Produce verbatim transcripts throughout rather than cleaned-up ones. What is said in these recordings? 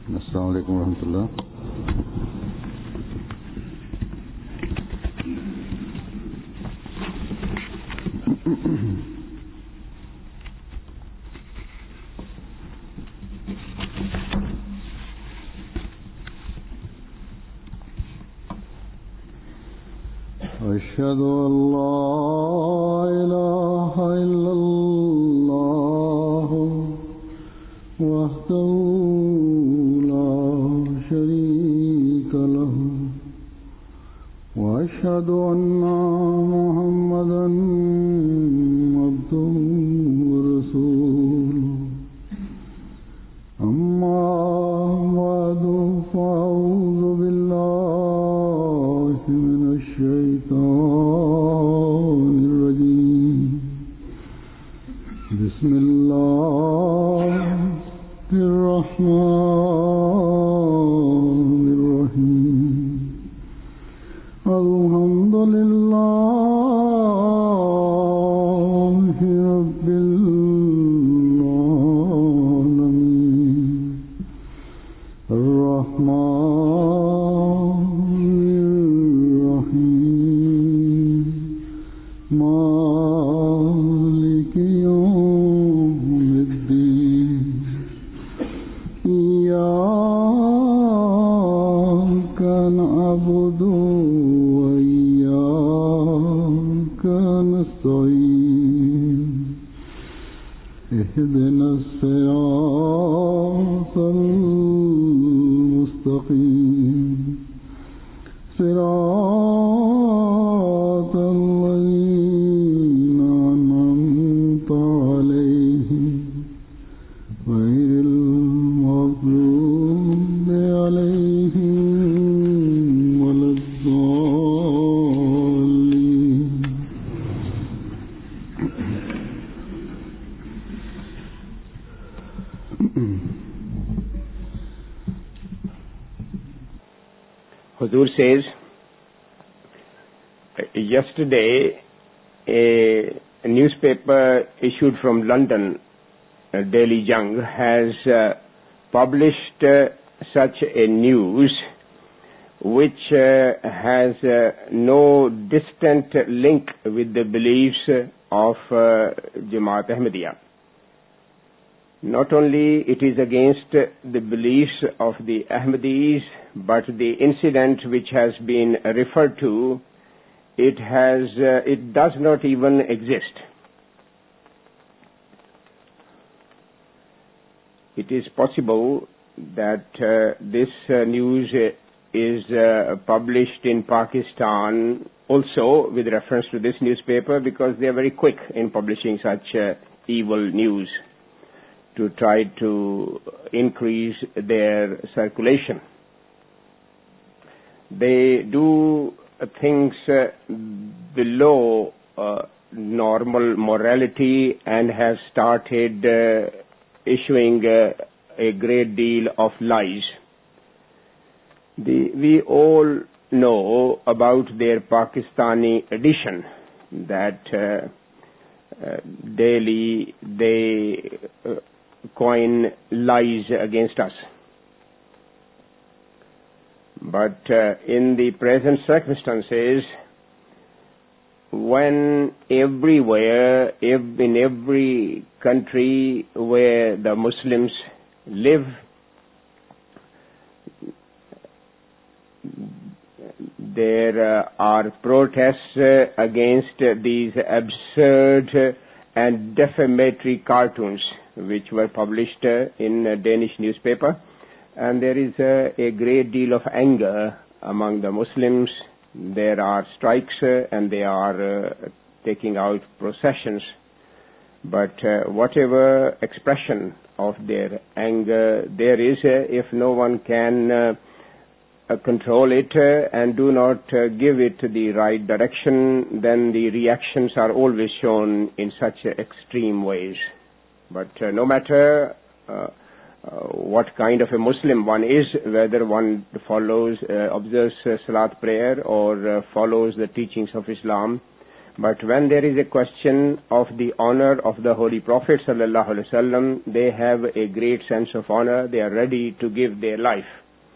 अस्सलाम वालेकुम रहमतुल्लाह। अशहदु अल्ला इलाहा इल्लल्लाह वहदहु أشهد أن محمدًا عبده ورسوله أما بعد فأعوذ بالله من الشيطان الرجيم بسم الله الرحمن الرحيم الحمد لله رب العالمين الرحمن الرحيم مالك يوم الدين إياك نعبد اهدنا الصراط المستقيم صراط الذين أنعمت عليهم غير المغضوب عليهم ولا الضالين. Huzur says, yesterday a, a newspaper issued from London, uh, Daily Jung, has uh, published uh, such a news which uh, has uh, no distant link with the beliefs of uh, Jamaat Ahmadiyya. Not only it is against the beliefs of the Ahmadis, but the incident which has been referred to, it has, uh, it does not even exist. It is possible that uh, this uh, news is uh, published in Pakistan also with reference to this newspaper, because they are very quick in publishing such uh, evil news to try to increase their circulation. They do things uh, below uh, normal morality and have started uh, issuing uh, a great deal of lies. The, we all know about their Pakistani edition that uh, uh, daily they uh, coin lies against us. But uh, in the present circumstances, when everywhere, ev- in every country where the Muslims live, there uh, are protests uh, against uh, these absurd uh, and defamatory cartoons which were published uh, in a Danish newspaper. And there is uh, a great deal of anger among the Muslims. There are strikes uh, and they are uh, taking out processions. But uh, whatever expression of their anger there is, uh, if no one can uh, uh, control it uh, and do not uh, give it the right direction, then the reactions are always shown in such uh, extreme ways. But uh, no matter uh, Uh, what kind of a Muslim one is, whether one follows, uh, observes uh, Salat prayer or uh, follows the teachings of Islam, But when there is a question of the honor of the Holy Prophet sallallahu alaihi wasallam, they have a great sense of honor. They are ready to give their life.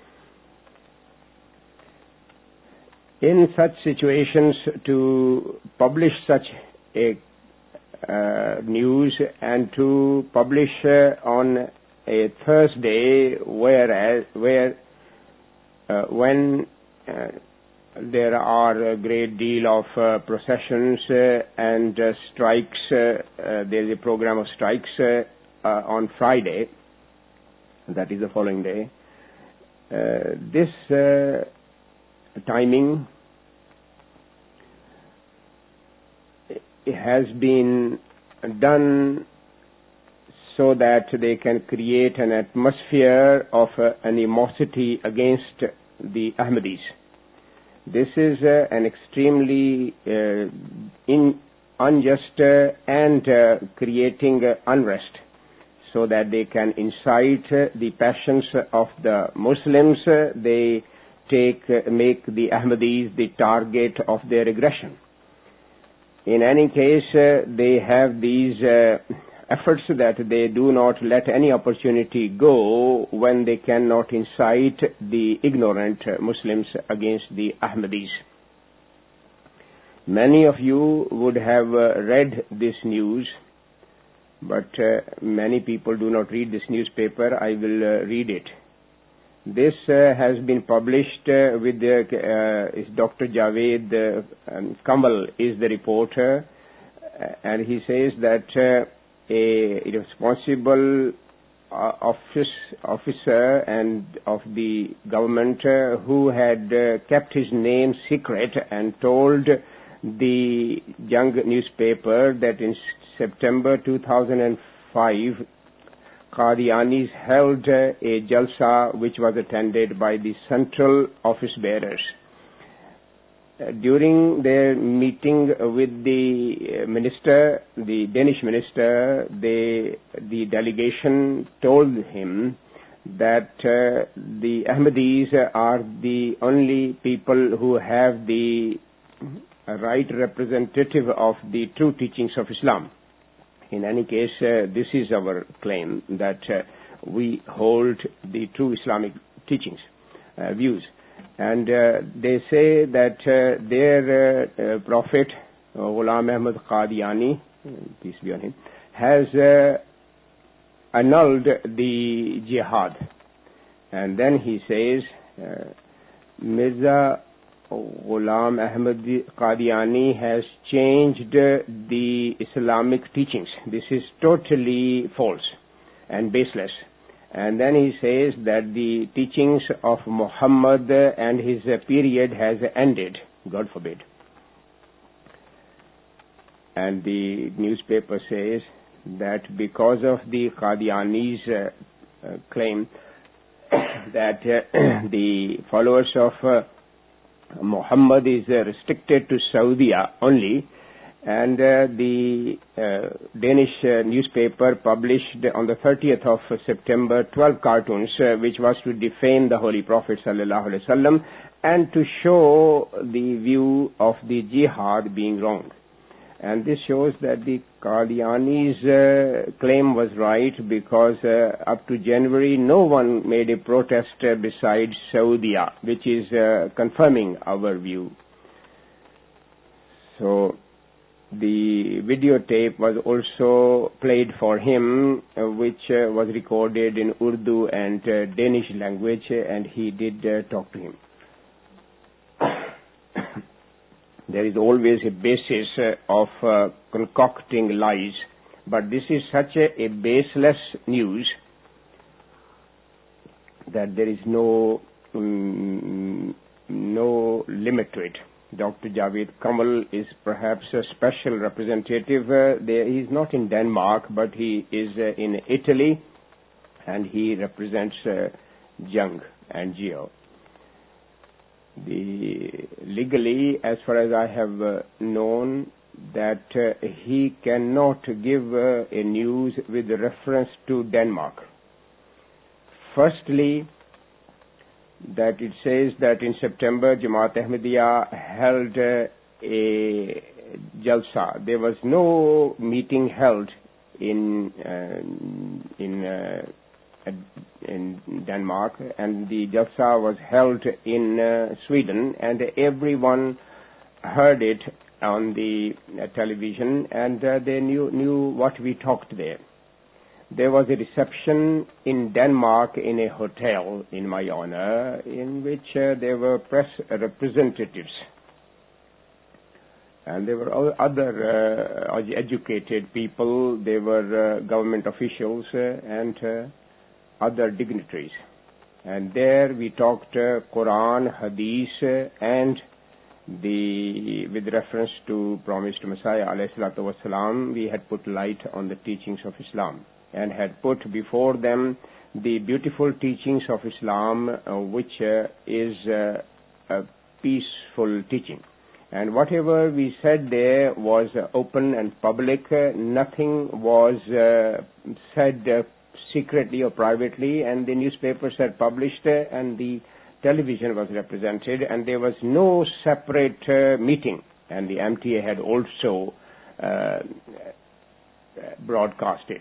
In such situations, to publish such a uh, news and to publish uh, on a Thursday, whereas where uh, when uh, there are a great deal of uh, processions uh, and uh, strikes. Uh, uh, there is a program of strikes uh, uh, on Friday. That is the following day. Uh, this uh, timing has been done so that they can create an atmosphere of uh, animosity against the Ahmadis. This is uh, an extremely uh, in unjust uh, and uh, creating uh, unrest, so that they can incite uh, the passions of the Muslims. Uh, they take uh, make the Ahmadis the target of their aggression. In any case, uh, they have these uh, efforts that they do not let any opportunity go when they cannot incite the ignorant Muslims against the Ahmadis. Many of you would have uh, read this news, but uh, many people do not read this newspaper. I will uh, read it. This uh, has been published uh, with the, uh, is Doctor Javed uh, um, Kamal is the reporter, uh, and he says that uh, a responsible uh, office, officer and of the government uh, who had uh, kept his name secret and told the young newspaper that in September two thousand five Qadianis held uh, a jalsa which was attended by the central office bearers. Uh, during their meeting with the minister, the Danish minister, they, the delegation told him that uh, the Ahmadis are the only people who have the right representative of the true teachings of Islam. In any case, uh, this is our claim, that uh, we hold the true Islamic teachings, uh, views. And uh, they say that uh, their uh, uh, prophet, uh, Ghulam Ahmad Qadiani, peace be on him, has uh, annulled the jihad. And then he says, uh, Mirza Ghulam Ahmad Qadiani has changed uh, the Islamic teachings. This is totally false and baseless. And then he says that the teachings of Muhammad and his period has ended. God forbid. And the newspaper says that because of the Qadiani's uh, uh, claim that uh, the followers of uh, Muhammad is uh, restricted to Saudi only, and uh, the uh, Danish uh, newspaper published on the thirtieth of September twelve cartoons uh, which was to defame the Holy Prophet sallallahu alaihi wasallam and to show the view of the jihad being wrong. And this shows that the Qadiani's uh, claim was right, because uh, up to January no one made a protest uh, besides Saudi, which is uh, confirming our view. So the videotape was also played for him, uh, which uh, was recorded in Urdu and uh, Danish language, uh, and he did uh, talk to him. There is always a basis uh, of uh, concocting lies, but this is such a, a baseless news that there is no um, no limit to it. Doctor Javed Kamal is perhaps a special representative. Uh, there, he is not in Denmark, but he is uh, in Italy, and he represents uh, Jung and Geo. The legally, as far as I have uh, known, that uh, he cannot give uh, a news with reference to Denmark. Firstly, that it says that in September Jamaat Ahmadiyya held uh, a Jalsa. There was no meeting held in uh, in uh, in Denmark, and the Jalsa was held in uh, Sweden, and everyone heard it on the uh, television, and uh, they knew knew what we talked there. There was a reception in Denmark in a hotel in my honor, in which uh, there were press representatives, and there were other uh, educated people. There were uh, government officials uh, and uh, other dignitaries. And there we talked uh, Quran, Hadith, uh, and the with reference to promised Messiah alayhi salatu wasalam, we had put light on the teachings of Islam, and had put before them the beautiful teachings of Islam, uh, which uh, is uh, a peaceful teaching. And whatever we said there was uh, open and public. Uh, nothing was uh, said uh, secretly or privately, and the newspapers had published, uh, and the television was represented, and there was no separate uh, meeting. And the M T A had also uh, broadcast it.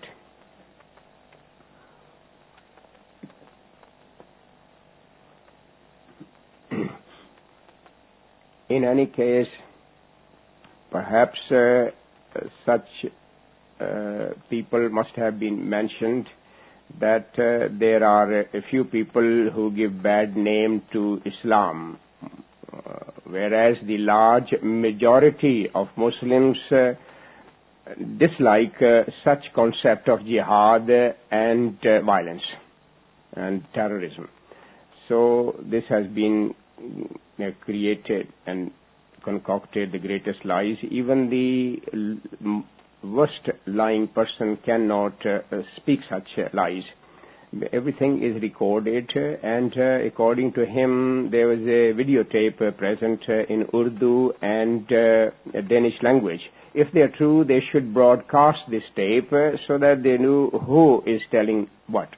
In any case, perhaps uh, such uh, people must have been mentioned, that uh, there are a few people who give bad name to Islam, uh, whereas the large majority of Muslims uh, dislike uh, such concept of jihad and uh, violence and terrorism. So this has been uh, created and concocted the greatest lies. Even the l- worst lying person cannot uh, speak such uh, lies. Everything is recorded, uh, and uh, according to him, there was a videotape uh, present uh, in Urdu and uh, Danish language. If they are true, they should broadcast this tape uh, so that they knew who is telling what.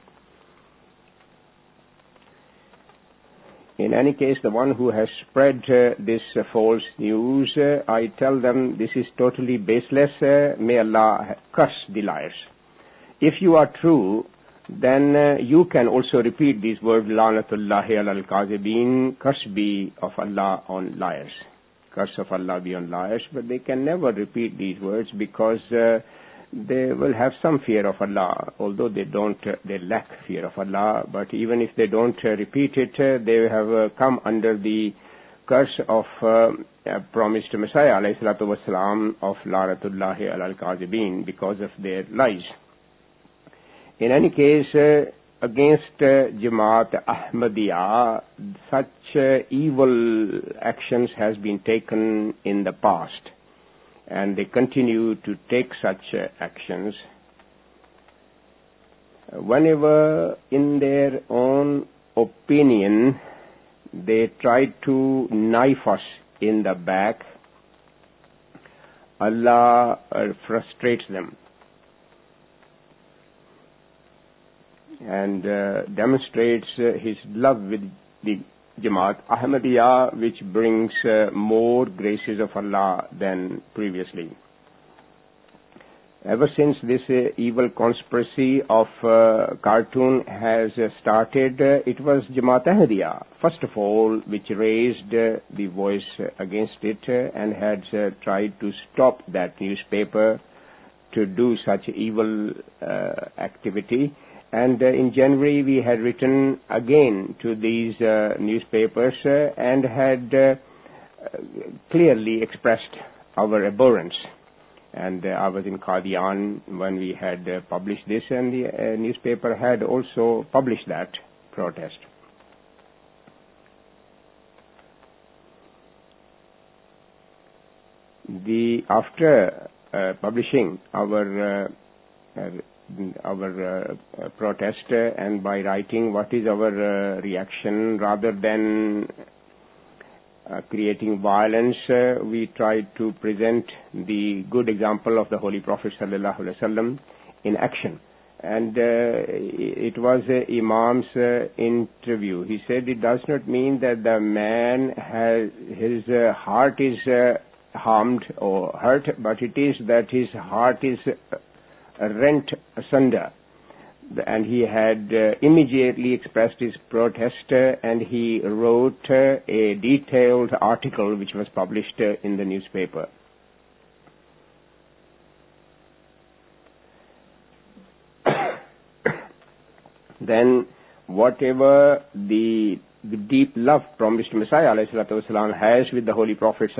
In any case, the one who has spread uh, this uh, false news, uh, I tell them this is totally baseless. Uh, may Allah curse the liars. If you are true, then uh, you can also repeat these words, La'natullahi alal kazibin, curse be of Allah on liars. Curse of Allah be on liars, but they can never repeat these words because uh, they will have some fear of Allah, although they don't, uh, they lack fear of Allah. But even if they don't uh, repeat it, uh, they have uh, come under the curse of uh, uh, promised Messiah alayhi salatu wasalam of La'natullahi alal kazibin because of their lies. In any case, uh, against uh, Jamaat Ahmadiyya, such uh, evil actions has been taken in the past, and they continue to take such uh, actions. Whenever in their own opinion they try to knife us in the back, Allah uh, frustrates them and uh, demonstrates uh, His love with the Jamaat Ahmadiyya, which brings uh, more graces of Allah than previously. Ever since this uh, evil conspiracy of uh, cartoon has uh, started, uh, it was Jamaat Ahmadiyya, first of all, which raised uh, the voice uh, against it uh, and had uh, tried to stop that newspaper to do such evil uh, activity. And uh, in January, we had written again to these uh, newspapers uh, and had uh, clearly expressed our abhorrence. And uh, I was in Qadian when we had uh, published this, and the uh, newspaper had also published that protest. The after uh, publishing our uh, uh, our uh, protest uh, and by writing what is our uh, reaction, rather than uh, creating violence, uh, we tried to present the good example of the Holy Prophet sallallahu alaihi wasallam in action. And uh, it was uh, Imam's uh, interview. He said it does not mean that the man has, his uh, heart is uh, harmed or hurt, but it is that his heart is rent asunder. And he had uh, immediately expressed his protest, uh, and he wrote uh, a detailed article which was published uh, in the newspaper. Then, whatever the, the deep love promised Messiah ﷺ has with the Holy Prophet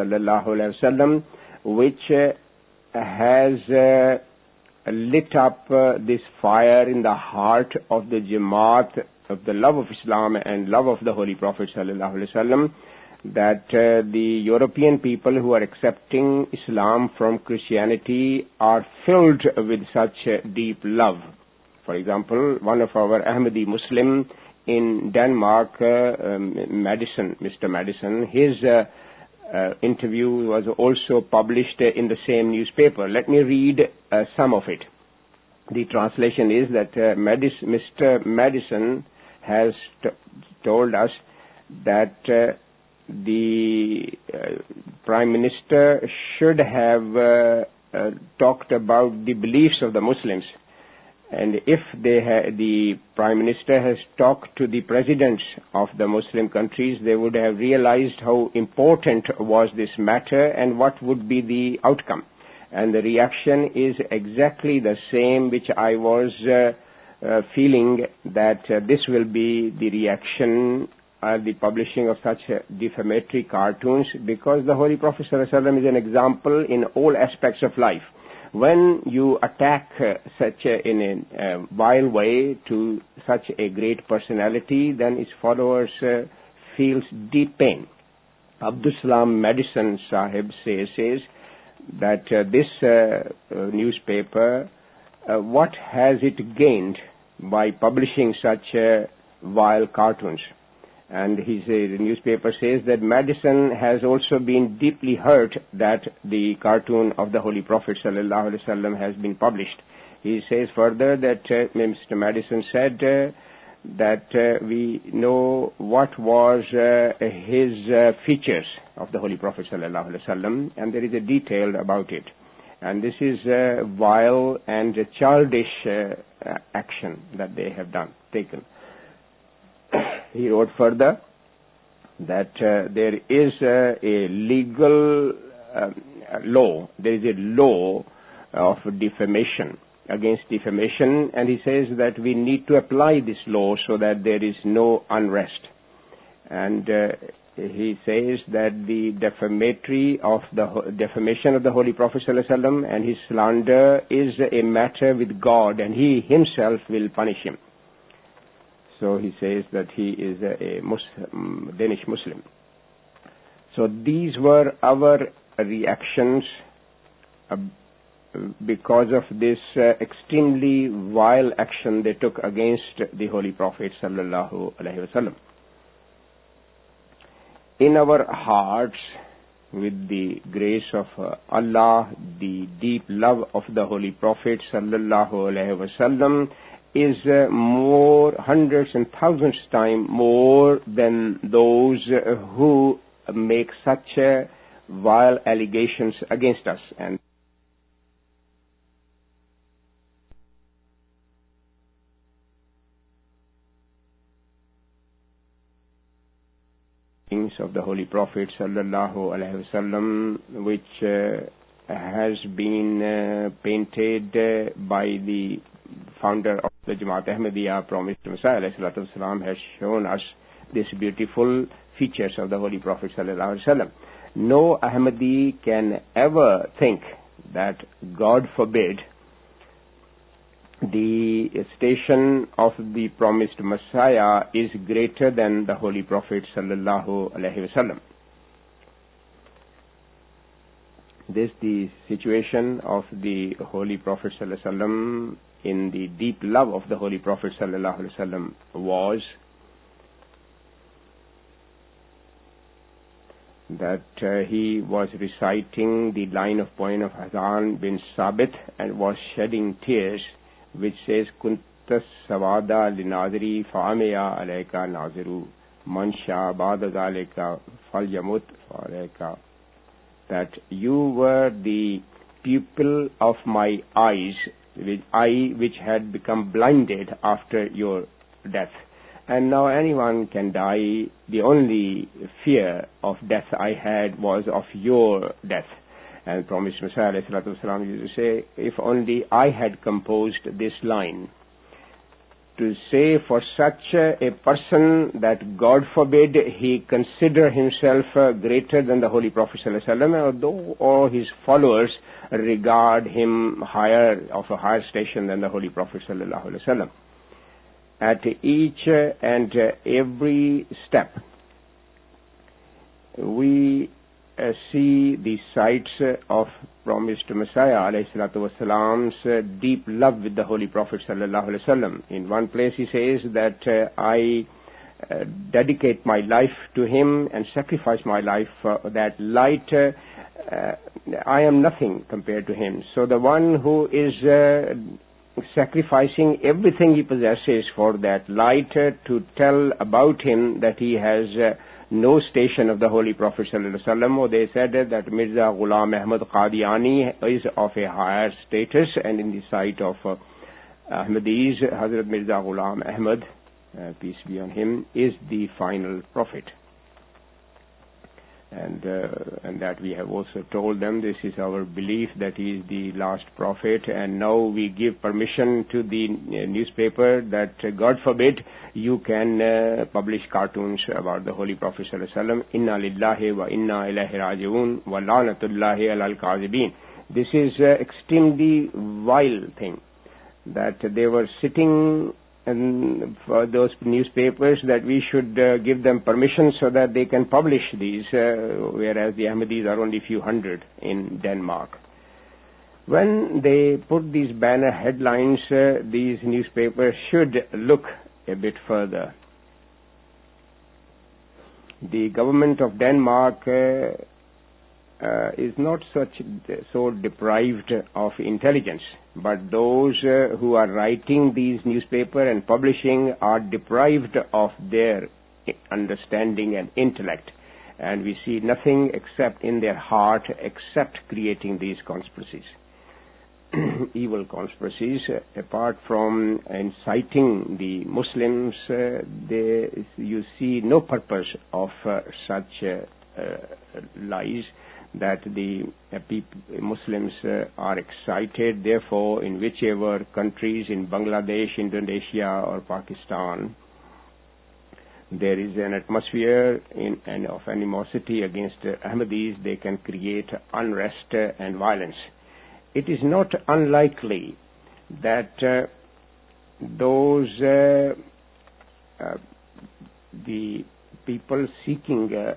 ﷺ, which uh, has uh, lit up uh, this fire in the heart of the Jamaat of the love of Islam and love of the Holy Prophet ﷺ, that uh, the European people who are accepting Islam from Christianity are filled with such uh, deep love. For example, one of our Ahmadi Muslim in Denmark, uh, um, Madison, Mister Madison, his uh, uh, interview was also published uh, in the same newspaper. Let me read uh, some of it. The translation is that uh, Madis- Mister Madison has t- told us that uh, the uh, Prime Minister should have uh, uh, talked about the beliefs of the Muslims. And if they ha- the Prime Minister has talked to the presidents of the Muslim countries, they would have realized how important was this matter and what would be the outcome. And the reaction is exactly the same which I was uh, uh, feeling, that uh, this will be the reaction at the publishing of such uh, defamatory cartoons, because the Holy Prophet ﷺ is an example in all aspects of life. When you attack uh, such a, in a uh, vile way to such a great personality, then its followers uh, feels deep pain. Abdul Salam Madison Sahib says, says that uh, this uh, uh, newspaper, uh, what has it gained by publishing such uh, vile cartoons? And his uh, newspaper says that Madison has also been deeply hurt that the cartoon of the Holy Prophet sallallahu alaihi wasallam has been published. He says further that uh, Mister Madison said uh, that uh, we know what was uh, his uh, features of the Holy Prophet sallallahu alaihi wasallam, and there is a detail about it. And this is uh, vile and childish uh, action that they have done, taken. He wrote further that uh, there is uh, a legal uh, law, there is a law of defamation, against defamation, and he says that we need to apply this law so that there is no unrest. And uh, he says that the defamatory of the defamation of the Holy Prophet ﷺ and his slander is a matter with God, and he himself will punish him. So he says that he is a, a Muslim, Danish Muslim. So these were our reactions uh, because of this uh, extremely vile action they took against the Holy Prophet sallallahu alaihi wasallam. In our hearts, with the grace of uh, Allah, the deep love of the Holy Prophet sallallahu alaihi wasallam is uh, more, hundreds and thousands times more than those uh, who make such uh, vile allegations against us. And things of the Holy Prophet sallallahu alaihi wasallam, which uh, has been uh, painted uh, by the founder of the Jamaat Ahmadiyya, promised Messiah alayhi salatu wasalam, has shown us these beautiful features of the Holy Prophet sallallahu alaihi wasallam. No Ahmadi can ever think that, God forbid, the station of the promised Messiah is greater than the Holy Prophet sallallahu alaihi wasallam. This the situation of the Holy Prophet sallallahu alaihi wasallam in the deep love of the Holy Prophet sallallahu alaihi wasallam was that uh, he was reciting the line of poem of Hassan bin Sabit and was shedding tears, which says, Kuntas Savada Linadri Fa'ameya Alayka Naziru Mansha Bada Zalika Falyamut Alayka that you were the pupil of my eyes, which I which had become blinded after your death. And now anyone can die. The only fear of death I had was of your death. And Promised Messiah ﷺ used to say, if only I had composed this line, to say for such a, a person that God forbid he consider himself uh, greater than the Holy Prophet ﷺ, although all his followers regard him higher, of a higher station than the Holy Prophet ﷺ. At each uh, and uh, every step, we uh, see the sights uh, of Promised Messiah ﷺ's uh, deep love with the Holy Prophet ﷺ. In one place he says that uh, I uh, dedicate my life to him and sacrifice my life for that light. Uh, uh, I am nothing compared to him. So the one who is uh, sacrificing everything he possesses for that light uh, to tell about him that he has uh, no station of the Holy Prophet ﷺ, or they said that Mirza Ghulam Ahmad Qadiani is of a higher status, and in the sight of uh, Ahmadis, Hazrat Mirza Ghulam Ahmad, uh, peace be on him, is the final prophet. And uh, and that we have also told them, this is our belief, that he is the last prophet. And now we give permission to the uh, newspaper that uh, God forbid you can uh, publish cartoons about the Holy Prophet sallallahu alaihi wasallam. Inna lillahi wa inna ilaihi raji'un wa la'natullahi alal kadhibin. This is uh, extremely vile thing, that they were sitting and for those newspapers that we should uh, give them permission so that they can publish these, uh, whereas the Ahmadis are only few hundred in Denmark. When they put these banner headlines, uh, these newspapers should look a bit further. The government of Denmark uh, uh, is not such so deprived of intelligence, but those uh, who are writing these newspapers and publishing are deprived of their understanding and intellect, and we see nothing except in their heart except creating these conspiracies. Evil conspiracies, uh, apart from inciting the Muslims, uh, they, you see no purpose of uh, such uh, uh, lies, that the uh, people, Muslims uh, are excited. Therefore, in whichever countries, in Bangladesh, Indonesia or Pakistan, there is an atmosphere in, and of animosity against uh, Ahmadis, they can create unrest uh, and violence. It is not unlikely that uh, those uh, uh, the people seeking uh,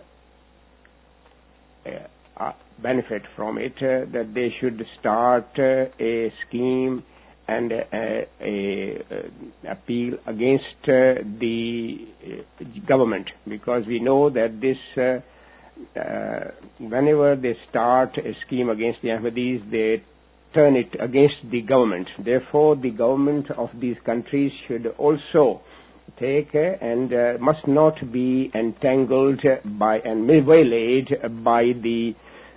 uh, Uh, benefit from it, uh, that they should start uh, a scheme and uh, a, a appeal against uh, the uh, government, because we know that this uh, uh, whenever they start a scheme against the Ahmadis, they turn it against the government. Therefore, the government of these countries should also take uh, and uh, must not be entangled by and waylaid by the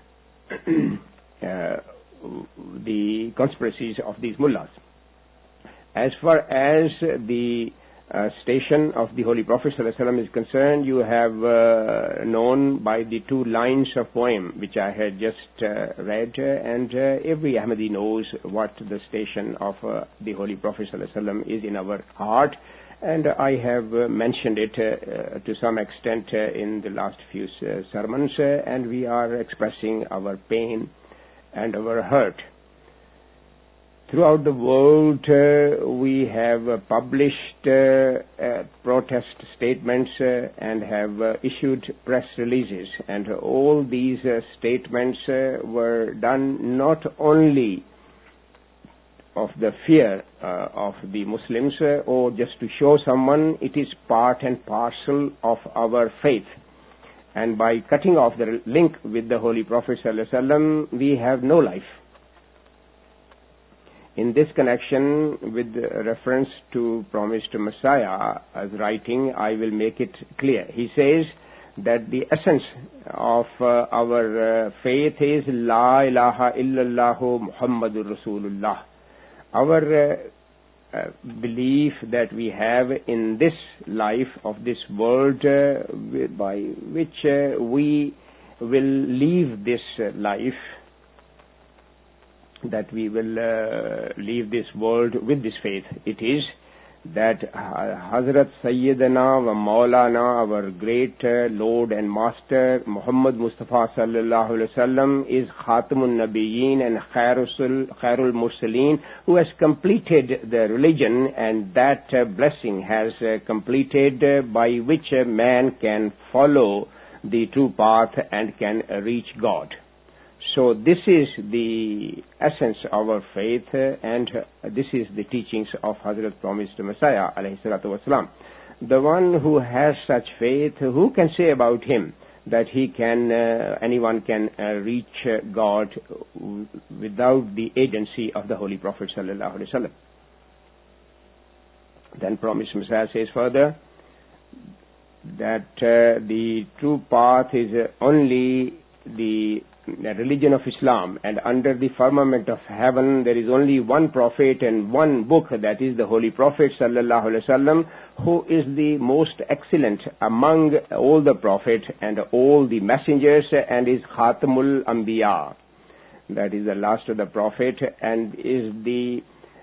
uh, the conspiracies of these mullahs. As far as the uh, station of the Holy Prophet ﷺ is concerned, you have uh, known by the two lines of poem which I had just uh, read, uh, and uh, every Ahmadi knows what the station of uh, the Holy Prophet ﷺ is in our heart. And I have uh, mentioned it uh, uh, to some extent uh, in the last few uh, sermons, uh, and we are expressing our pain and our hurt. Throughout the world, uh, we have uh, published uh, uh, protest statements uh, and have uh, issued press releases, and all these uh, statements uh, were done not only of the fear uh, of the Muslims, uh, or just to show someone, it is part and parcel of our faith. And by cutting off the link with the Holy Prophet ﷺ, we have no life. In this connection, with reference to Promised Messiah as writing, I will make it clear. He says that the essence of uh, our uh, faith is La ilaha illallahu Muhammadur Rasulullah. Our uh, uh, belief that we have in this life of this world uh, by which uh, we will leave this uh, life, that we will uh, leave this world with this faith. It is that Hazrat Sayyidina wa Maulana, our great uh, Lord and Master Muhammad Mustafa sallallahu alaihi wasallam, is Khatamun Nabiyyin and Khairul Khairul Mursaleen, who has completed the religion, and that uh, blessing has uh, completed uh, by which a man can follow the true path and can uh, reach God. So this is the essence of our faith, uh, and uh, this is the teachings of Hazrat Promised Messiah alayhi salatu wasalam. The one who has such faith, who can say about him that he can, uh, anyone can uh, reach uh, God without the agency of the Holy Prophet sallallahu alaihi wasallam? Then Promised Messiah says further that uh, the true path is uh, only the the religion of Islam, and under the firmament of heaven there is only one prophet and one book, that is the Holy Prophet sallallahu alaihi wasallam, who is the most excellent among all the prophets and all the messengers, and is Khatamul Anbiya, that is the last of the prophet, and is the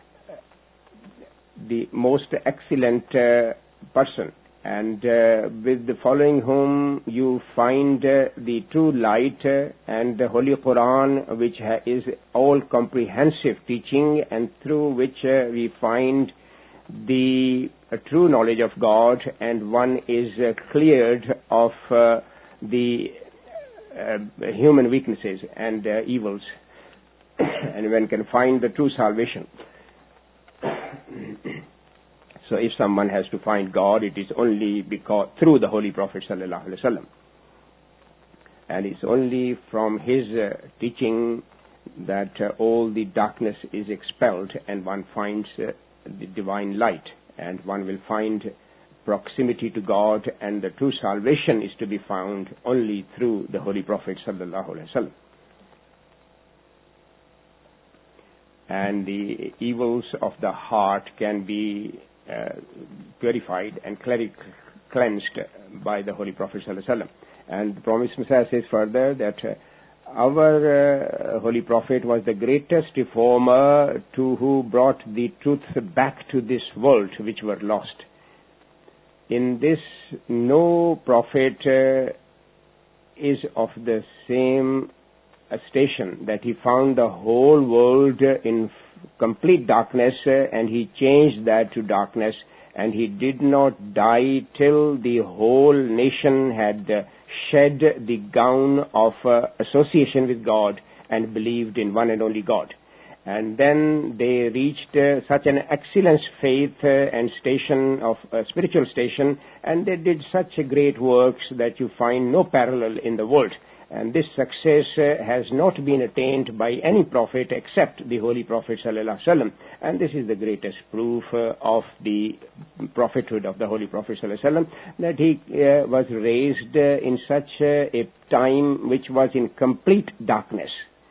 the most excellent uh, person, and uh, with the following whom you find uh, the true light uh, and the Holy Quran, which ha- is all comprehensive teaching, and through which uh, we find the uh, true knowledge of God, and one is uh, cleared of uh, the uh, human weaknesses and uh, evils, and one can find the true salvation. So if someone has to find God, it is only because through the Holy Prophet sallallahu alaihi wasallam, and it's only from his uh, teaching that uh, all the darkness is expelled, and one finds uh, the divine light, and one will find proximity to God, and the true salvation is to be found only through the Holy Prophet sallallahu alaihi wasallam. And the evils of the heart can be Uh, purified and cleansed by the Holy Prophet sallallahu alaihi wasallam. And the Promised Messiah says further that uh, our uh, Holy Prophet was the greatest reformer to who brought the truth back to this world which were lost. In this, no prophet uh, is of the same uh, station, that he found the whole world uh, in complete darkness, uh, and he changed that to darkness, and he did not die till the whole nation had uh, shed the gown of uh, association with God and believed in one and only God. And then they reached uh, such an excellent faith uh, and station of uh, spiritual station, and they did such a great works that you find no parallel in the world. And this success uh, has not been attained by any prophet except the Holy Prophet sallallahu alaihi wasallam. And this is the greatest proof uh, of the prophethood of the Holy Prophet sallallahu alaihi wasallam, that he uh, was raised uh, in such uh, a time which was in complete darkness.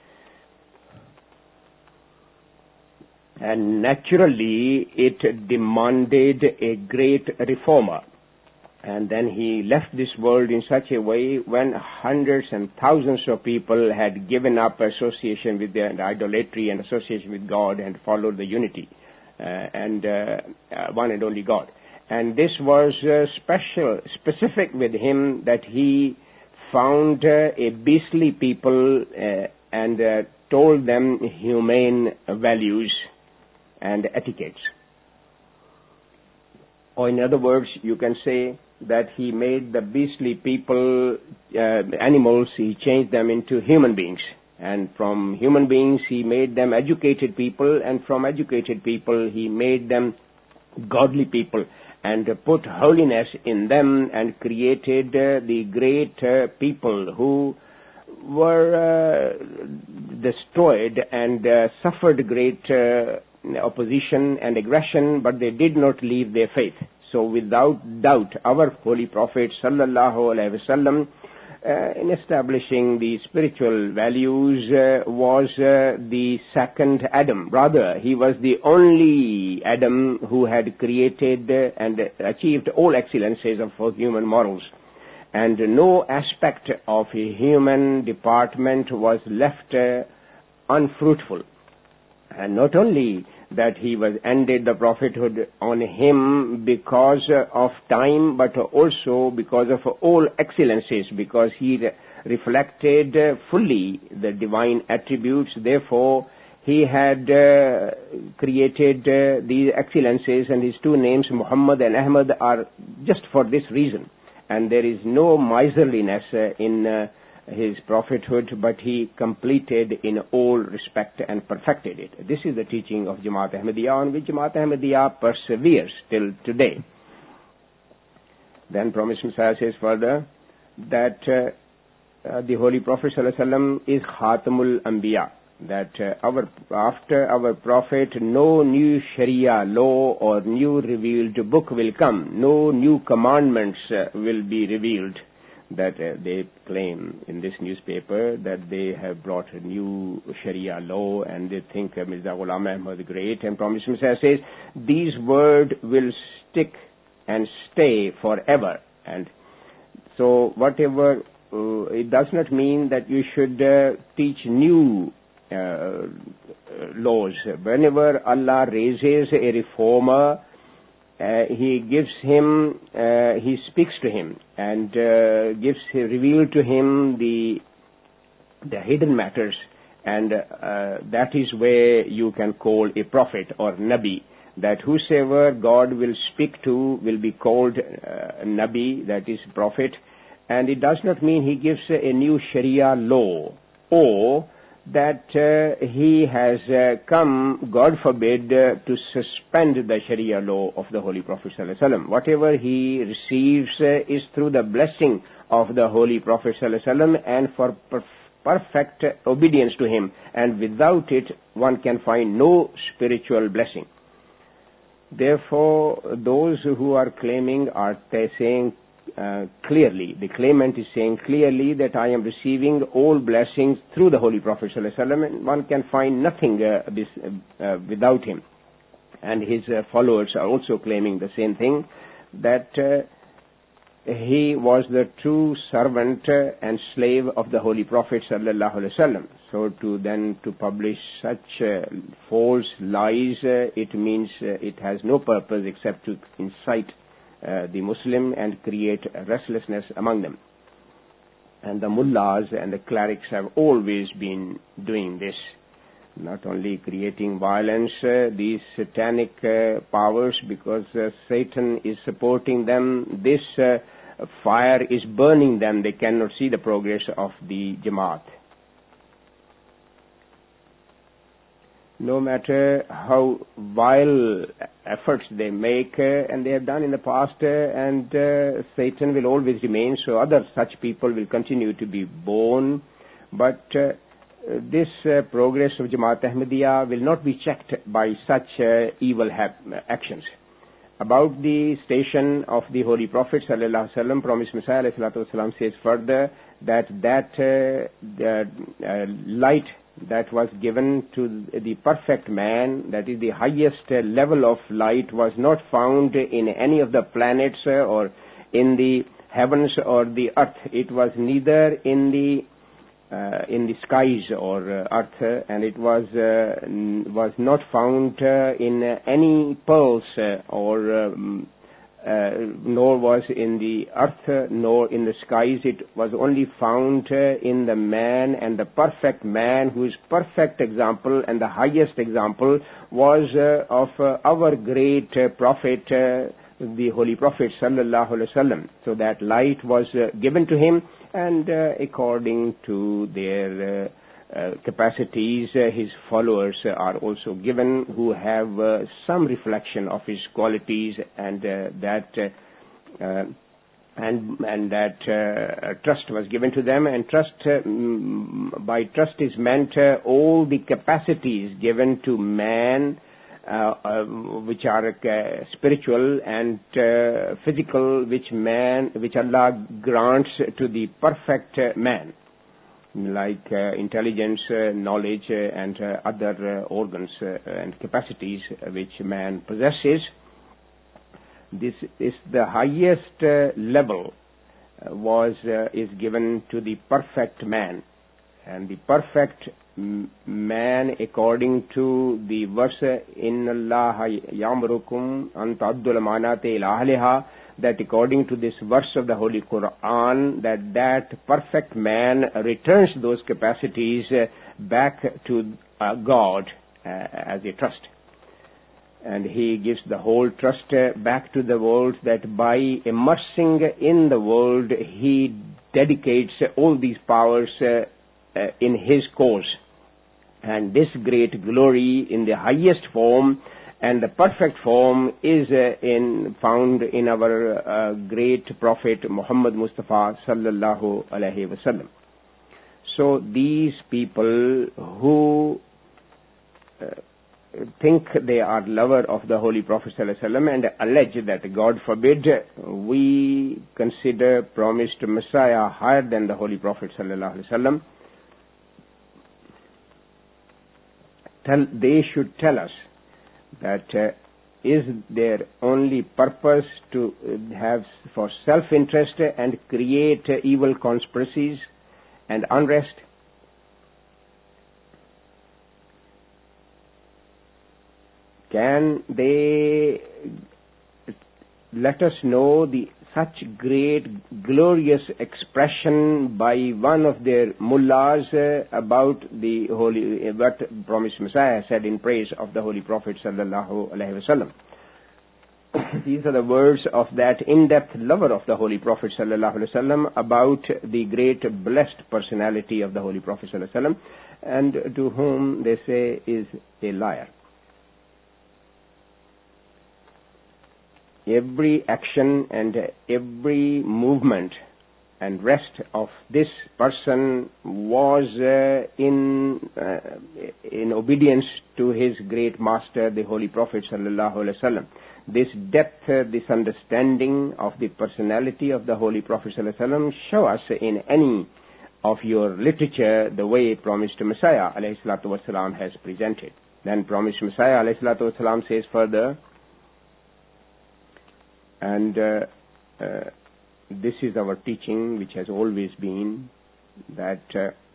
And naturally it demanded a great reformer. And then he left this world in such a way when hundreds and thousands of people had given up association with the, the idolatry and association with God and followed the unity uh, and uh, uh, one and only God. And this was uh, special, specific with him, that he found uh, a beastly people uh, and uh, told them humane values and etiquettes. Or in other words, you can say that he made the beastly people, uh, animals, he changed them into human beings. And from human beings, he made them educated people, and from educated people, he made them godly people, and uh, put holiness in them, and created uh, the great uh, people who were uh, destroyed and uh, suffered great uh, opposition and aggression, but they did not leave their faith. So without doubt, our Holy Prophet sallallahu alaihi wasallam, uh, in establishing the spiritual values, uh, was uh, the second Adam. Rather, he was the only Adam who had created uh, and achieved all excellences of human morals. And no aspect of a human department was left uh, unfruitful. And not only that he was ended the prophethood on him because of time, but also because of all excellences, because he re- reflected fully the divine attributes. Therefore, he had uh, created uh, these excellences, and his two names, Muhammad and Ahmad, are just for this reason. And there is no miserliness uh, in uh, his prophethood, but he completed in all respect and perfected it. This is the teaching of Jamaat Ahmadiyya, on which Jamaat Ahmadiyya perseveres till today. Then Promised Messiah says further that uh, uh, the Holy Prophet ﷺ is Khatamul Anbiya, that uh, our after our Prophet no new Sharia law or new revealed book will come, no new commandments uh, will be revealed. That uh, they claim in this newspaper that they have brought a new Sharia law, and they think uh, Mirza Ghulam Ahmad the Great and Promised Messiah says these words will stick and stay forever. And so whatever, uh, it does not mean that you should uh, teach new uh, laws. Whenever Allah raises a reformer, Uh, he gives him, uh, he speaks to him and uh, gives, reveal to him the the hidden matters, and uh, that is where you can call a prophet or Nabi. That whosoever God will speak to will be called uh, Nabi, that is prophet, and it does not mean he gives a new Sharia law, or that uh, he has uh, come, God forbid, uh, to suspend the Sharia law of the Holy Prophet sallallahu alaihi wasallam. Whatever he receives uh, is through the blessing of the Holy Prophet sallallahu alaihi wasallam and for per- perfect obedience to him. And without it, one can find no spiritual blessing. Therefore, those who are claiming are saying Uh, clearly, the claimant is saying clearly that I am receiving all blessings through the Holy Prophet sallallahu alaihi wasallam, and one can find nothing uh, this, uh, without him. And his uh, followers are also claiming the same thing, that uh, he was the true servant uh, and slave of the Holy Prophet sallallahu alaihi wasallam. So to then to publish such uh, false lies, uh, it means uh, it has no purpose except to incite Uh, the Muslim and create restlessness among them. And the mullahs and the clerics have always been doing this, not only creating violence, uh, these satanic uh, powers, because uh, Satan is supporting them, this uh, fire is burning them, they cannot see the progress of the Jamaat. No matter how vile efforts they make, uh, and they have done in the past, uh, and uh, Satan will always remain, so other such people will continue to be born. But uh, this uh, progress of Jamaat Ahmadiyya will not be checked by such uh, evil ha- actions. About the station of the Holy Prophet sallallahu alaihi wasallam, Promised Messiah alayhi salatu wasallam says further that that uh, the, uh, light that was given to the perfect man, that is the highest uh, level of light, was not found in any of the planets uh, or in the heavens or the earth. It was neither in the uh, in the skies or uh, earth, uh, and it was uh, n- was not found uh, in uh, any pearls uh, or um, uh, nor was in the earth uh, nor in the skies. It was only found uh, in the man, and the perfect man, whose perfect example and the highest example was uh, of uh, our great uh, prophet, uh, the Holy Prophet sallallahu alaihi wasallam. So that light was uh, given to him, and uh, according to their uh, Uh, capacities, uh, his followers uh, are also given, who have uh, some reflection of his qualities, and uh, that uh, uh, and and that uh, trust was given to them. And trust, uh, mm, by trust is meant uh, all the capacities given to man uh, uh, which are uh, spiritual and uh, physical, which man, which Allah grants to the perfect uh, man, like uh, intelligence, uh, knowledge, uh, and uh, other uh, organs uh, and capacities which man possesses. This is the highest uh, level uh, was uh, is given to the perfect man, and the perfect m- man, according to the verse in Allah ya'murukum an ta'addul amanati ila ahliha, that according to this verse of the Holy Quran, that that perfect man returns those capacities uh, back to uh, God uh, as a trust. And he gives the whole trust uh, back to the world, that by immersing in the world, he dedicates uh, all these powers uh, uh, in his cause. And this great glory in the highest form and the perfect form is uh, in found in our uh, great Prophet Muhammad Mustafa sallallahu alaihi wasallam. So these people who uh, think they are lover of the Holy Prophet sallallahu alaihi wasallam and allege that, God forbid, we consider promised Messiah higher than the Holy Prophet sallallahu alaihi wasallam, tell they should tell us that uh, is their only purpose to uh, have for self-interest and create uh, evil conspiracies and unrest? Can they let us know the such great glorious expression by one of their mullahs uh, about the holy uh, what promised Messiah said in praise of the Holy Prophet sallallahu alaihi wasallam? These are the words of that in-depth lover of the Holy Prophet sallallahu alaihi wasallam about the great blessed personality of the Holy Prophet sallallahu alaihi wasallam, and to whom they say is a liar. Every action and every movement and rest of this person was uh, in uh, in obedience to his great master, the Holy Prophet sallallahu alaihi wasallam. This depth, uh, this understanding of the personality of the Holy Prophet sallallahu alaihi wasallam show us in any of your literature the way promised Messiah alayhi salatu wasalam has presented. Then promised Messiah alayhi salatu wasalam says further, and uh, uh, this is our teaching, which has always been, that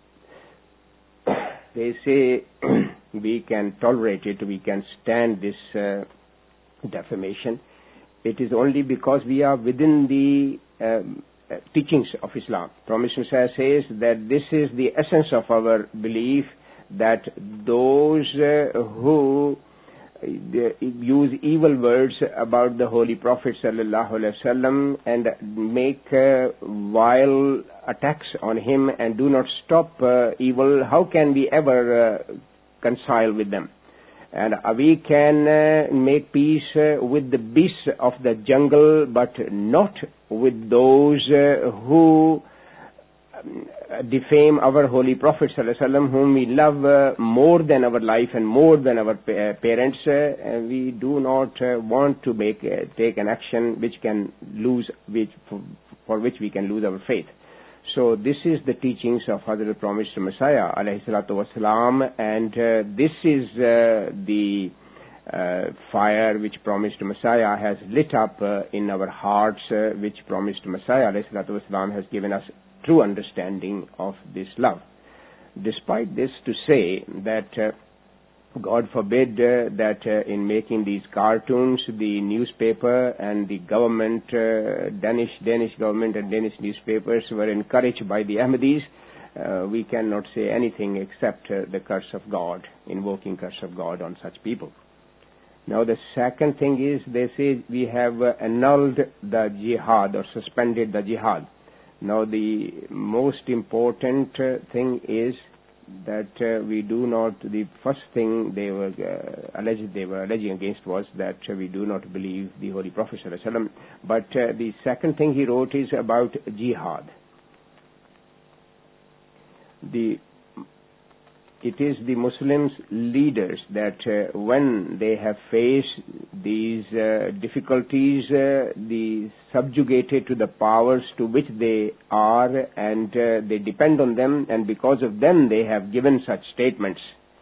uh, they say we can tolerate it, we can stand this uh, defamation. It is only because we are within the um, uh, teachings of Islam. Promised Messiah says that this is the essence of our belief, that those uh, who They use evil words about the Holy Prophet sallallahu alaihi wasallam and make uh, vile attacks on him and do not stop uh, evil, how can we ever uh, reconcile with them? And uh, we can uh, make peace uh, with the beasts of the jungle, but not with those uh, who defame our Holy Prophet sallallahu alaihi wasallam, whom we love uh, more than our life and more than our pa- parents. Uh, and we do not uh, want to make uh, take an action which can lose, which for, for which we can lose our faith. So this is the teachings of Hazrat Promised Messiah alayhi salatu wasalam, and uh, this is uh, the uh, fire which Promised Messiah has lit up uh, in our hearts, uh, which Promised Messiah alayhi salatu wasalam has given us true understanding of this love. Despite this, to say that uh, God forbid uh, that uh, in making these cartoons, the newspaper and the government, uh, Danish Danish government and Danish newspapers were encouraged by the Ahmadis, uh, we cannot say anything except uh, the curse of God, invoking curse of God on such people. Now the second thing is, they say we have uh, annulled the jihad or suspended the jihad. Now the most important uh, thing is that uh, we do not, the first thing they were uh, alleged, they were alleging against was that uh, we do not believe the Holy Prophet sallallahu alaihi wasallam. But uh, the second thing he wrote is about jihad. The it is the Muslims leaders that uh, when they have faced these uh, difficulties, uh, the subjugated to the powers to which they are, and uh, they depend on them, and because of them they have given such statements.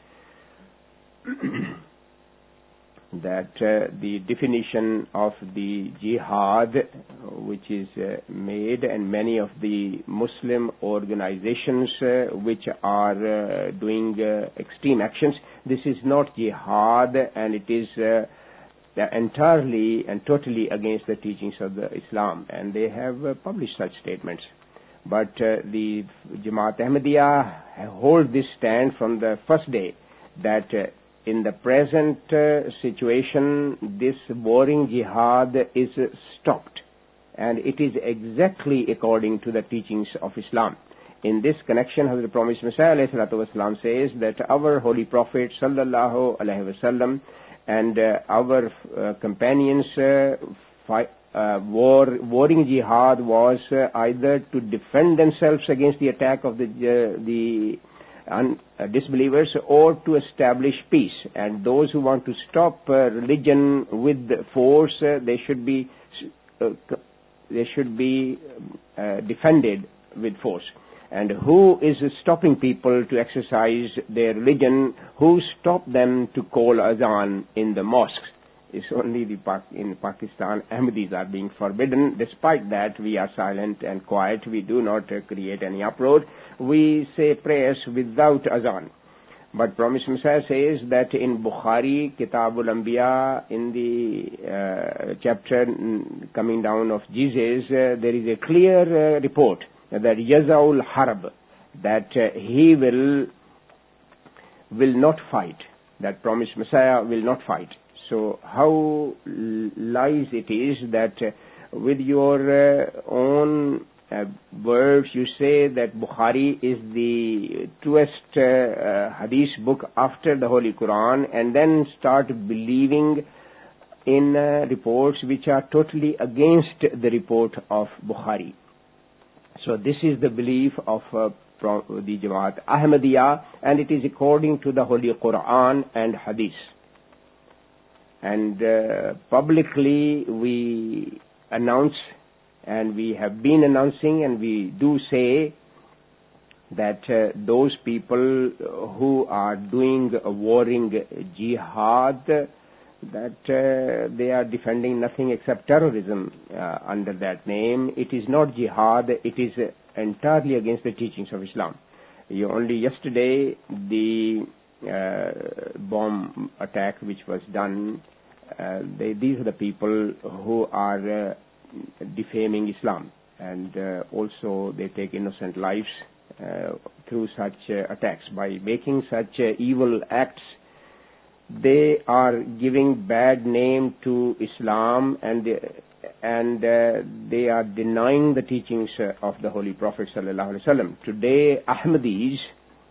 That uh, the definition of the jihad, which is uh, made, and many of the Muslim organizations uh, which are uh, doing uh, extreme actions, this is not jihad, and it is uh, entirely and totally against the teachings of the Islam, and they have uh, published such statements. But uh, the Jamaat Ahmadiyya hold this stand from the first day that uh, in the present uh, situation, this warring jihad is uh, stopped, and it is exactly according to the teachings of Islam. In this connection, Hazrat Promised Messiah alayhi salatu wasalam says that our Holy Prophet sallallahu alaihi wasallam and uh, our uh, companions uh, fi- uh, war, warring jihad was uh, either to defend themselves against the attack of the uh, the Un, uh, disbelievers, or to establish peace. And those who want to stop uh, religion with force, uh, they should be uh, they should be uh, defended with force. And who is stopping people to exercise their religion? Who stop them to call azan in the mosques? It's only the in Pakistan Ahmadis are being forbidden. Despite that, we are silent and quiet. We do not uh, create any uproar. We say prayers without azan. But Promised Messiah says that in Bukhari, Kitabul Anbiya, in the uh, chapter mm, coming down of Jesus, uh, there is a clear uh, report that Yazaul Harb, that uh, he will will not fight. That Promised Messiah will not fight. So how lies it is that uh, with your uh, own uh, words you say that Bukhari is the truest uh, uh, hadith book after the Holy Quran, and then start believing in uh, reports which are totally against the report of Bukhari. So this is the belief of uh, the Jamaat Ahmadiyya, and it is according to the Holy Quran and hadith. And uh, publicly we announce, and we have been announcing, and we do say that uh, those people who are doing a warring jihad, that uh, they are defending nothing except terrorism uh, under that name. It is not jihad, it is uh, entirely against the teachings of Islam. You only yesterday, the uh, bomb attack which was done, Uh, they, these are the people who are uh, defaming Islam, and uh, also they take innocent lives uh, through such uh, attacks. By making such uh, evil acts, they are giving bad name to Islam, and they, and uh, they are denying the teachings uh, of the Holy Prophet sallallahu alaihi wasallam. Today, Ahmadis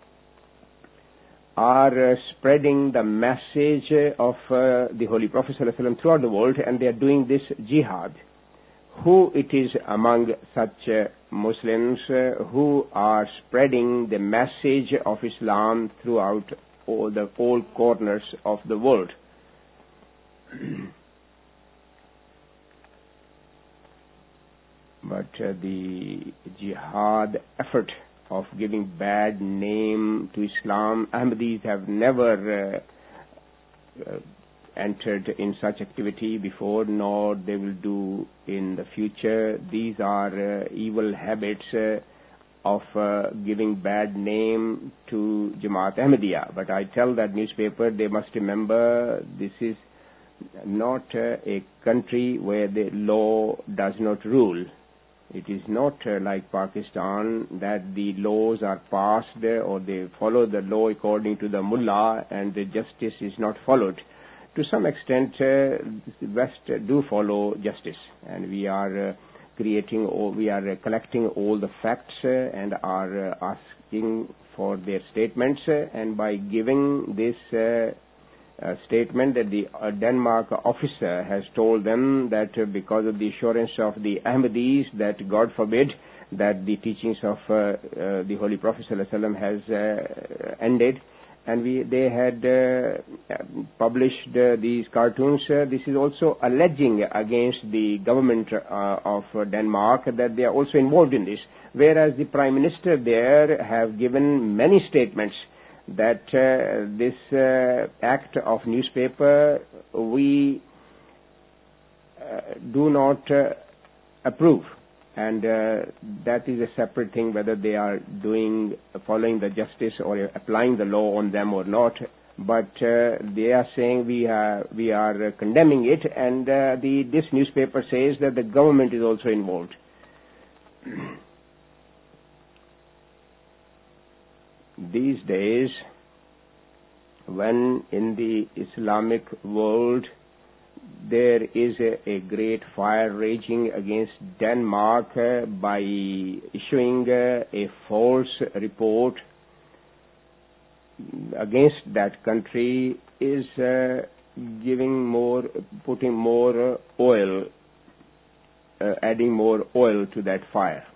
are uh, spreading the message of uh, the Holy Prophet sallallahu alaihi wasallam throughout the world, and they are doing this jihad. Who it is among such uh, Muslims uh, who are spreading the message of Islam throughout all the all corners of the world? But uh, the jihad effort of giving bad name to Islam, Ahmadis have never uh, uh, entered in such activity before, nor they will do in the future. These are uh, evil habits uh, of uh, giving bad name to Jamaat Ahmadiyya. But I tell that newspaper, they must remember this is not uh, a country where the law does not rule. It is not uh, like Pakistan that the laws are passed uh, or they follow the law according to the mullah and the justice is not followed. To some extent, uh, the West uh, do follow justice, and we are uh, creating, or we are uh, collecting all the facts uh, and are uh, asking for their statements, uh, and by giving this uh, Uh, statement that the uh, Denmark officer has told them that uh, because of the assurance of the Ahmadis that God forbid that the teachings of uh, uh, the Holy Prophet ﷺ has uh, ended, and we they had uh, published uh, these cartoons. Uh, this is also alleging against the government uh, of uh, Denmark that they are also involved in this, whereas the Prime Minister there have given many statements that uh, this uh, act of newspaper we uh, do not uh, approve. And uh, that is a separate thing whether they are doing, following the justice or applying the law on them or not. But uh, they are saying we are we are uh, condemning it, and uh, the this newspaper says that the government is also involved. These days, when in the Islamic world there is a, a great fire raging against Denmark uh, by issuing uh, a false report against that country, is uh, giving more, putting more uh, oil, uh, adding more oil to that fire.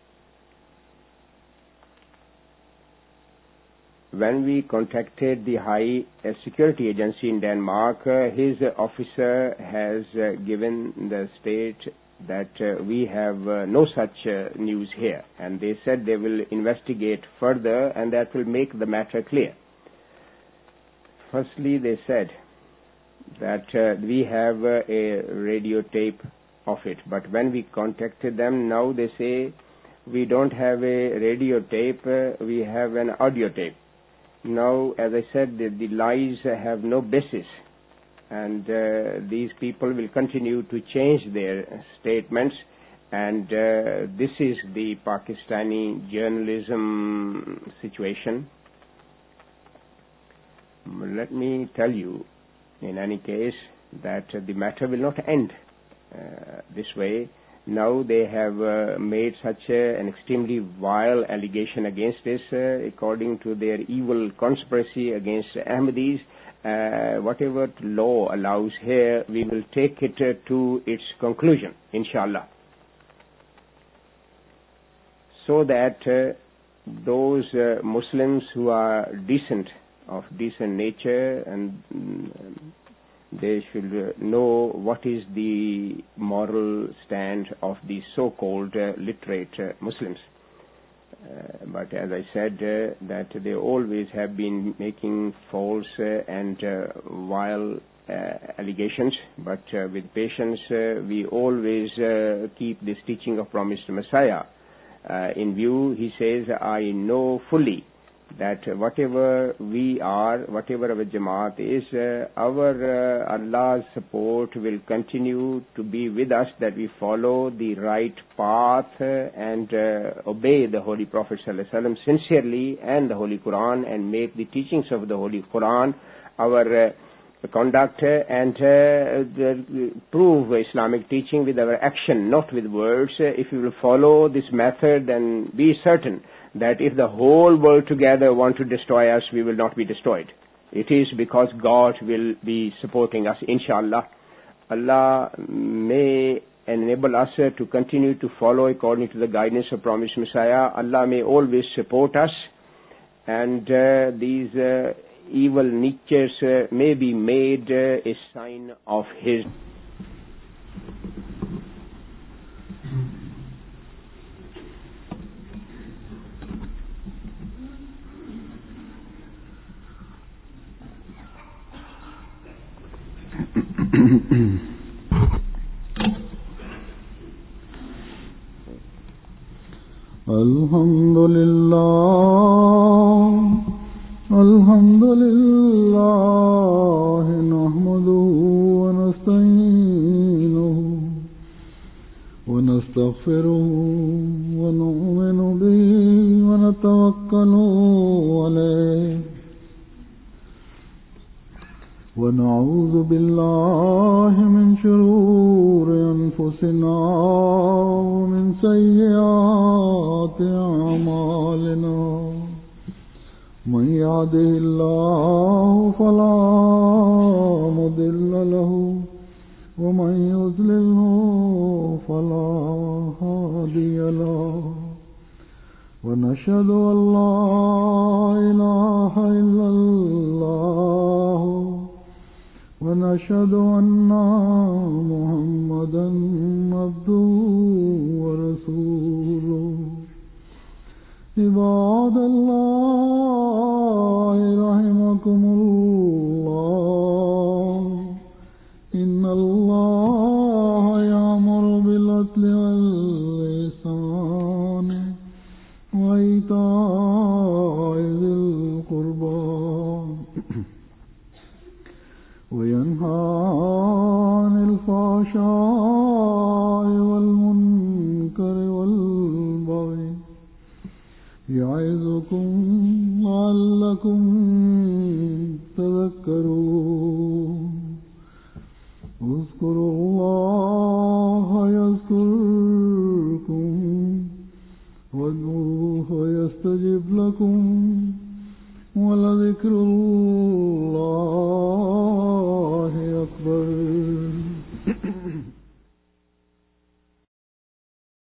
When we contacted the High Security Agency in Denmark, uh, his uh, officer has uh, given the state that uh, we have uh, no such uh, news here, and they said they will investigate further and that will make the matter clear. Firstly, they said that uh, we have uh, a radio tape of it, but when we contacted them, now they say we don't have a radio tape, uh, we have an audio tape. Now, as I said, the, the lies have no basis, and uh, these people will continue to change their statements, and uh, this is the Pakistani journalism situation. Let me tell you, in any case, that uh, the matter will not end uh, this way. Now they have uh, made such a, an extremely vile allegation against us, uh, according to their evil conspiracy against Ahmadis. Uh, whatever law allows here, we will take it uh, to its conclusion, inshallah. So that uh, those uh, Muslims who are decent, of decent nature, and um, they should uh, know what is the moral stand of the so-called uh, literate uh, Muslims. Uh, but as I said, uh, that they always have been making false uh, and uh, vile uh, allegations, but uh, with patience uh, we always uh, keep this teaching of promised Messiah uh, in view. He says, I know fully that whatever we are, whatever our Jamaat is, uh, our uh, Allah's support will continue to be with us, that we follow the right path uh, and uh, obey the Holy Prophet ﷺ sincerely and the Holy Quran, and make the teachings of the Holy Quran our uh, conduct, uh, and uh, the, prove Islamic teaching with our action, not with words. Uh, if we will follow this method, then be certain that if the whole world together want to destroy us, we will not be destroyed. It is because God will be supporting us, inshallah. Allah may enable us uh, to continue to follow according to the guidance of promised Messiah. Allah may always support us, and uh, these uh, evil natures uh, may be made uh, a sign of His. Alhamdulillah, Alhamdulillah, nahmaduhu wa nasta'inuhu wa nastaghfiruhu wa nu'minu bihi wa natawakkalu alayhi wa na'udhu billahi min shururi anfusina wa min sayyiati a'malina. من يهده الله فلا مضل له ومن يضلله فلا هادي له ونشهد أشهد أن لا إله إلا الله ونشهد أن محمدا عبده ورسوله عباد الله رحمكم الله إن الله يأمر بالعدل والإحسان وإيتاء ذي القربى وينهى عن الفحشاء والمنكر والبغي يعظكم لعلكم تذكرون اذكروا الله يذكركم وادعوه يستجب لكم ولذكر الله